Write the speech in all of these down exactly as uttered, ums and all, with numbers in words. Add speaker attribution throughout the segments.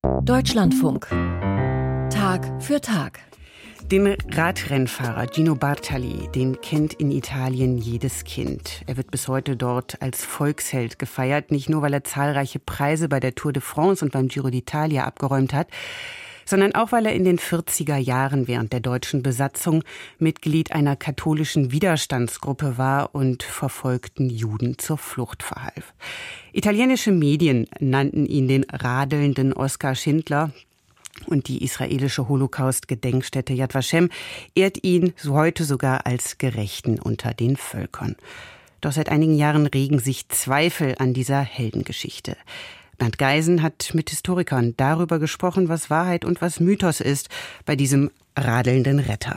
Speaker 1: Deutschlandfunk. Tag für Tag.
Speaker 2: Den Radrennfahrer Gino Bartali, den kennt in Italien jedes Kind. Er wird bis heute dort als Volksheld gefeiert, nicht nur, weil er zahlreiche Preise bei der Tour de France und beim Giro d'Italia abgeräumt hat, sondern auch, weil er in den vierziger Jahren während der deutschen Besatzung Mitglied einer katholischen Widerstandsgruppe war und verfolgten Juden zur Flucht verhalf. Italienische Medien nannten ihn den radelnden Oskar Schindler. Und die israelische Holocaust-Gedenkstätte Yad Vashem ehrt ihn heute sogar als Gerechten unter den Völkern. Doch seit einigen Jahren regen sich Zweifel an dieser Heldengeschichte. Bernd Geisen hat mit Historikern darüber gesprochen, was Wahrheit und was Mythos ist bei diesem radelnden Retter.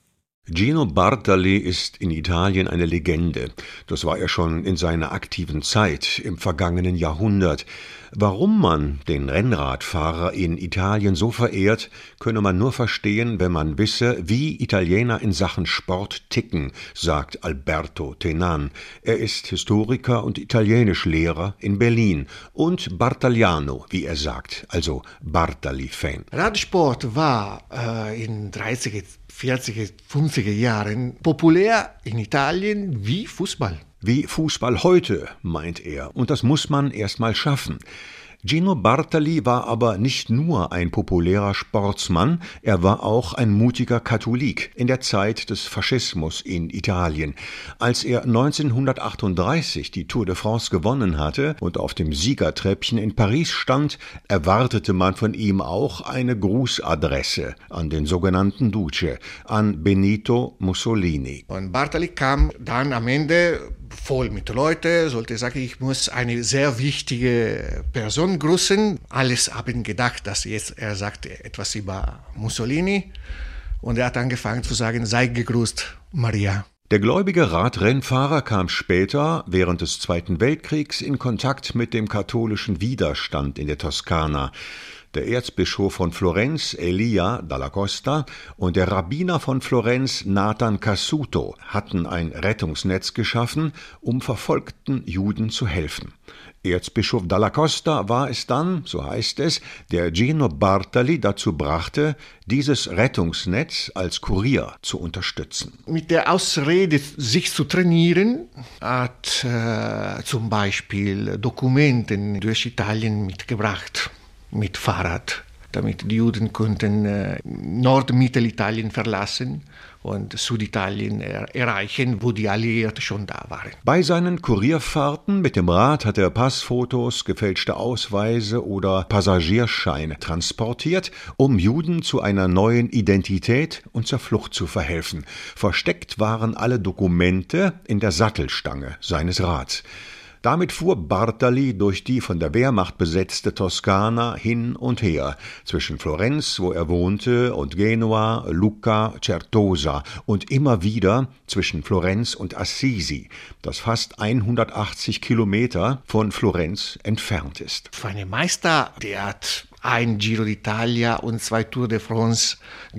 Speaker 3: Gino Bartali ist in Italien eine Legende. Das war er schon in seiner aktiven Zeit im vergangenen Jahrhundert. Warum man den Rennradfahrer in Italien so verehrt, könne man nur verstehen, wenn man wisse, wie Italiener in Sachen Sport ticken, sagt Alberto Tenan. Er ist Historiker und Italienischlehrer in Berlin und Bartaliano, wie er sagt, also Bartali-Fan.
Speaker 4: Radsport war äh, in dreißiger, vierziger, fünfziger Jahren populär in Italien wie Fußball.
Speaker 3: Wie Fußball heute, meint er, und das muss man erst mal schaffen. Gino Bartali war aber nicht nur ein populärer Sportsmann, er war auch ein mutiger Katholik in der Zeit des Faschismus in Italien. Als er neunzehnhundertachtunddreißig die Tour de France gewonnen hatte und auf dem Siegertreppchen in Paris stand, erwartete man von ihm auch eine Grußadresse an den sogenannten Duce, an Benito Mussolini.
Speaker 4: Und Bartali kam dann am Ende voll mit Leuten, sollte sagen, ich muss eine sehr wichtige Person grüßen. Alles haben gedacht, dass jetzt er sagt etwas über Mussolini. Und er hat angefangen zu sagen, sei gegrüßt, Maria.
Speaker 3: Der gläubige Radrennfahrer kam später, während des Zweiten Weltkriegs, in Kontakt mit dem katholischen Widerstand in der Toskana. Der Erzbischof von Florenz, Elia dalla Costa, und der Rabbiner von Florenz, Nathan Cassuto, hatten ein Rettungsnetz geschaffen, um verfolgten Juden zu helfen. Erzbischof dalla Costa war es dann, so heißt es, der Gino Bartali dazu brachte, dieses Rettungsnetz als Kurier zu unterstützen.
Speaker 4: Mit der Ausrede, sich zu trainieren, hat äh, zum Beispiel Dokumenten durch Italien mitgebracht. Mit Fahrrad, damit die Juden konnten äh, Nord-Mittelitalien verlassen und Süditalien er- erreichen, wo die Alliierten schon da waren.
Speaker 3: Bei seinen Kurierfahrten mit dem Rad hat er Passfotos, gefälschte Ausweise oder Passagierscheine transportiert, um Juden zu einer neuen Identität und zur Flucht zu verhelfen. Versteckt waren alle Dokumente in der Sattelstange seines Rads. Damit fuhr Bartali durch die von der Wehrmacht besetzte Toskana hin und her, zwischen Florenz, wo er wohnte, und Genua, Lucca, Certosa und immer wieder zwischen Florenz und Assisi, das fast hundertachtzig Kilometer von Florenz entfernt ist.
Speaker 4: Für einen Meister, der hat ein Giro d'Italia und zwei Tour de France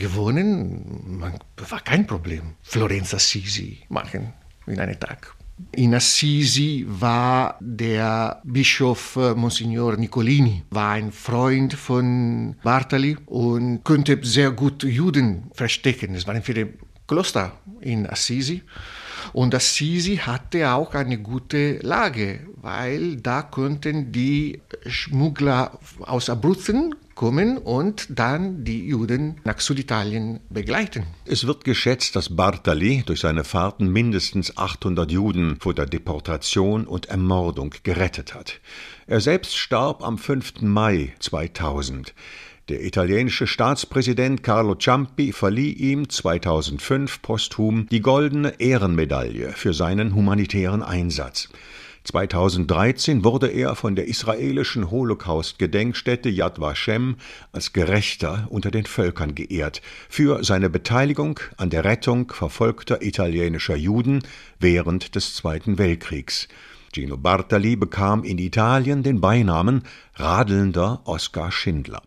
Speaker 4: gewonnen, man, war kein Problem. Florenz-Assisi machen in einem Tag. In Assisi war der Bischof Monsignor Nicolini, war ein Freund von Bartali und konnte sehr gut Juden verstecken. Es waren viele Kloster in Assisi. Und Assisi hatte auch eine gute Lage, weil da konnten die Schmuggler aus Abruzzen kommen und dann die Juden nach Süditalien begleiten.
Speaker 3: Es wird geschätzt, dass Bartali durch seine Fahrten mindestens achthundert Juden vor der Deportation und Ermordung gerettet hat. Er selbst starb am fünften Mai zweitausend. Der italienische Staatspräsident Carlo Ciampi verlieh ihm zweitausendfünf posthum die Goldene Ehrenmedaille für seinen humanitären Einsatz. zweitausenddreizehn wurde er von der israelischen Holocaust-Gedenkstätte Yad Vashem als Gerechter unter den Völkern geehrt für seine Beteiligung an der Rettung verfolgter italienischer Juden während des Zweiten Weltkriegs. Gino Bartali bekam in Italien den Beinamen radelnder Oskar Schindler.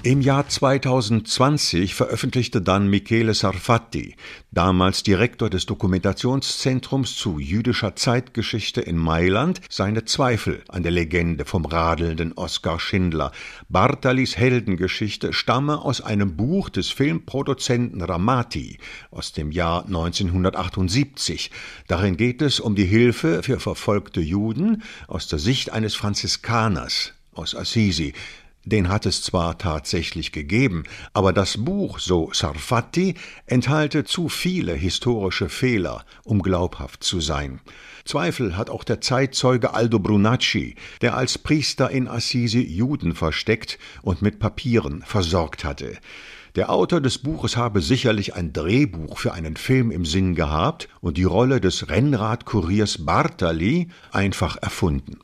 Speaker 3: Im Jahr zweitausendzwanzig veröffentlichte dann Michele Sarfatti, damals Direktor des Dokumentationszentrums zu jüdischer Zeitgeschichte in Mailand, seine Zweifel an der Legende vom radelnden Oskar Schindler. Bartalis Heldengeschichte stamme aus einem Buch des Filmproduzenten Ramati aus dem Jahr neunzehnhundertachtundsiebzig. Darin geht es um die Hilfe für verfolgte Juden aus der Sicht eines Franziskaners aus Assisi. Den hat es zwar tatsächlich gegeben, aber das Buch, so Sarfatti, enthalte zu viele historische Fehler, um glaubhaft zu sein. Zweifel hat auch der Zeitzeuge Aldo Brunacci, der als Priester in Assisi Juden versteckt und mit Papieren versorgt hatte. Der Autor des Buches habe sicherlich ein Drehbuch für einen Film im Sinn gehabt und die Rolle des Rennradkuriers Bartali einfach erfunden.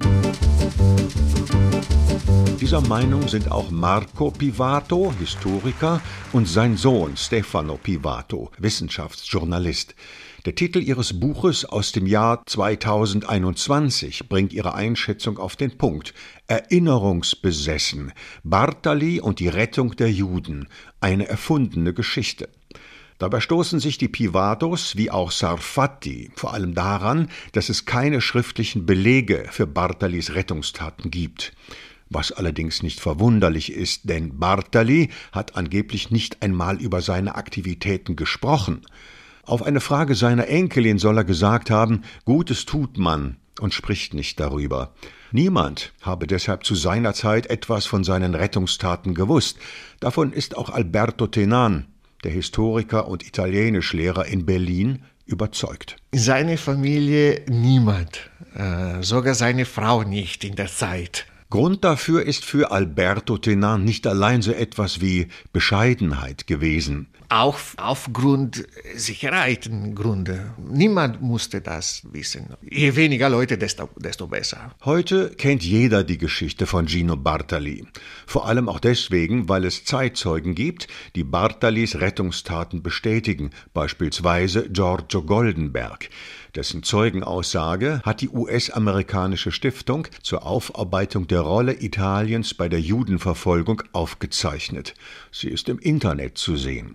Speaker 3: Dieser Meinung sind auch Marco Pivato, Historiker, und sein Sohn Stefano Pivato, Wissenschaftsjournalist. Der Titel ihres Buches aus dem Jahr zweitausendeinundzwanzig bringt ihre Einschätzung auf den Punkt. Erinnerungsbesessen. Bartali und die Rettung der Juden. Eine erfundene Geschichte. Dabei stoßen sich die Pivatos wie auch Sarfatti vor allem daran, dass es keine schriftlichen Belege für Bartalis Rettungstaten gibt. Was allerdings nicht verwunderlich ist, denn Bartali hat angeblich nicht einmal über seine Aktivitäten gesprochen. Auf eine Frage seiner Enkelin soll er gesagt haben, Gutes tut man und spricht nicht darüber. Niemand habe deshalb zu seiner Zeit etwas von seinen Rettungstaten gewusst. Davon ist auch Alberto Tenan, der Historiker und Italienischlehrer in Berlin, überzeugt.
Speaker 4: Seine Familie niemand, äh, sogar seine Frau nicht in der Zeit.
Speaker 3: Grund dafür ist für Alberto Tenan nicht allein so etwas wie Bescheidenheit gewesen.
Speaker 4: Auch aufgrund Sicherheitengründe. Niemand musste das wissen. Je weniger Leute, desto, desto besser.
Speaker 3: Heute kennt jeder die Geschichte von Gino Bartali. Vor allem auch deswegen, weil es Zeitzeugen gibt, die Bartalis Rettungstaten bestätigen, beispielsweise Giorgio Goldenberg. Dessen Zeugenaussage hat die U S-amerikanische Stiftung zur Aufarbeitung der Rolle Italiens bei der Judenverfolgung aufgezeichnet. Sie ist im Internet zu sehen.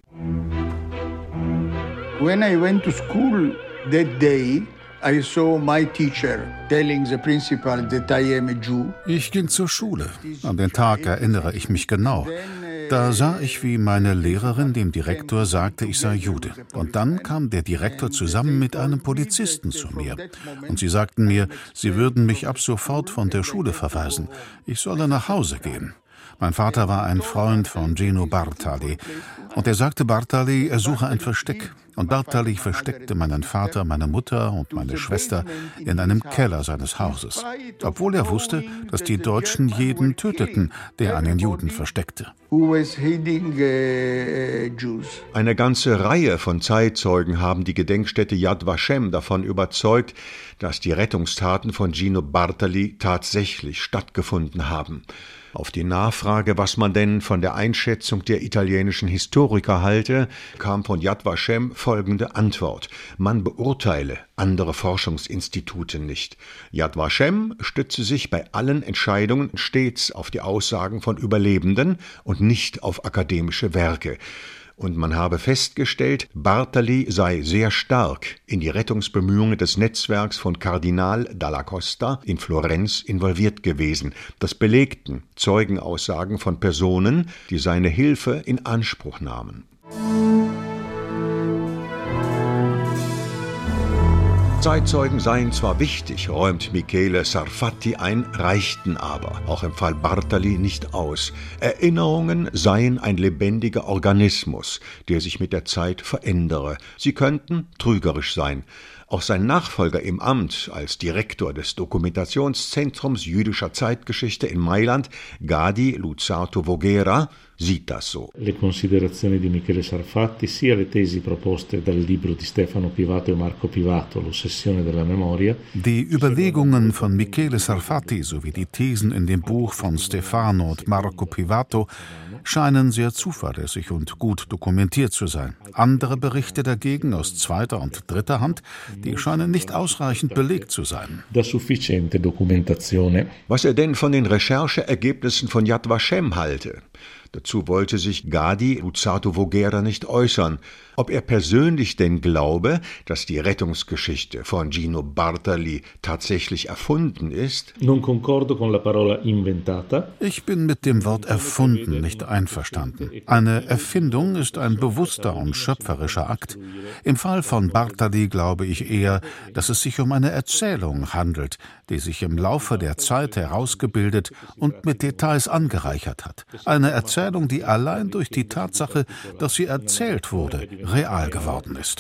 Speaker 5: When I went to school that day, I saw my teacher telling the principal that I am a Jew.
Speaker 6: Ich ging zur Schule. An den Tag erinnere ich mich genau. Da sah ich, wie meine Lehrerin dem Direktor sagte, ich sei Jude. Und dann kam der Direktor zusammen mit einem Polizisten zu mir. Und sie sagten mir, sie würden mich ab sofort von der Schule verweisen. Ich solle nach Hause gehen. Mein Vater war ein Freund von Gino Bartali. Und er sagte Bartali, er suche ein Versteck. Und Bartali versteckte meinen Vater, meine Mutter und meine Schwester in einem Keller seines Hauses. Obwohl er wusste, dass die Deutschen jeden töteten, der einen Juden versteckte.
Speaker 3: Eine ganze Reihe von Zeitzeugen haben die Gedenkstätte Yad Vashem davon überzeugt, dass die Rettungstaten von Gino Bartali tatsächlich stattgefunden haben. Auf die Nachfrage, was man denn von der Einschätzung der italienischen Historiker halte, kam von Yad Vashem folgende Antwort. Man beurteile andere Forschungsinstitute nicht. Yad Vashem stütze sich bei allen Entscheidungen stets auf die Aussagen von Überlebenden und nicht auf akademische Werke. Und man habe festgestellt, Bartali sei sehr stark in die Rettungsbemühungen des Netzwerks von Kardinal Dalla Costa in Florenz involviert gewesen. Das belegten Zeugenaussagen von Personen, die seine Hilfe in Anspruch nahmen. Zeitzeugen seien zwar wichtig, räumt Michele Sarfatti ein, reichten aber, auch im Fall Bartali, nicht aus. Erinnerungen seien ein lebendiger Organismus, der sich mit der Zeit verändere. Sie könnten trügerisch sein. Auch sein Nachfolger im Amt als Direktor des Dokumentationszentrums jüdischer Zeitgeschichte in Mailand, Gadi Luzzatto Voghera, sieht das so.
Speaker 7: Le considerazioni di Michele Sarfatti, sia le tesi proposte dal libro di Stefano Pivato e Marco Pivato, L'ossessione della memoria.
Speaker 6: Die Überlegungen von Michele Sarfatti sowie die Thesen in dem Buch von Stefano und Marco Pivato scheinen sehr zuverlässig und gut dokumentiert zu sein. Andere Berichte dagegen aus zweiter und dritter Hand, die scheinen nicht ausreichend belegt zu sein.
Speaker 7: Da sufficiente documentazione.
Speaker 3: Was er denn von den Rechercheergebnissen von Yad Vashem halte? Dazu wollte sich Gadi Luzzatto Voghera nicht äußern, ob er persönlich denn glaube, dass die Rettungsgeschichte von Gino Bartali tatsächlich erfunden ist.
Speaker 7: Non concordo con la parola inventata.
Speaker 6: Ich bin mit dem Wort erfunden nicht einverstanden. Eine Erfindung ist ein bewusster und schöpferischer Akt. Im Fall von Bartali glaube ich eher, dass es sich um eine Erzählung handelt, die sich im Laufe der Zeit herausgebildet und mit Details angereichert hat. Eine Erzählung, die allein durch die Tatsache, dass sie erzählt wurde, real geworden ist.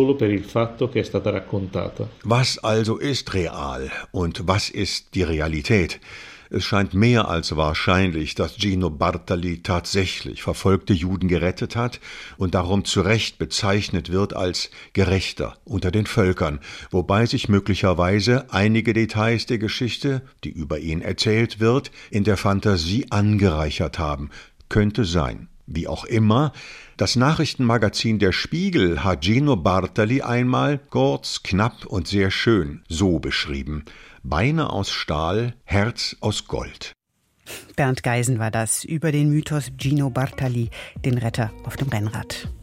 Speaker 3: Was also ist real und was ist die Realität? Es scheint mehr als wahrscheinlich, dass Gino Bartali tatsächlich verfolgte Juden gerettet hat und darum zu Recht bezeichnet wird als Gerechter unter den Völkern, wobei sich möglicherweise einige Details der Geschichte, die über ihn erzählt wird, in der Fantasie angereichert haben. Könnte sein. Wie auch immer, das Nachrichtenmagazin Der Spiegel hat Gino Bartali einmal kurz, knapp und sehr schön so beschrieben: Beine aus Stahl, Herz aus Gold.
Speaker 2: Bernd Geisen war das über den Mythos Gino Bartali, den Retter auf dem Rennrad.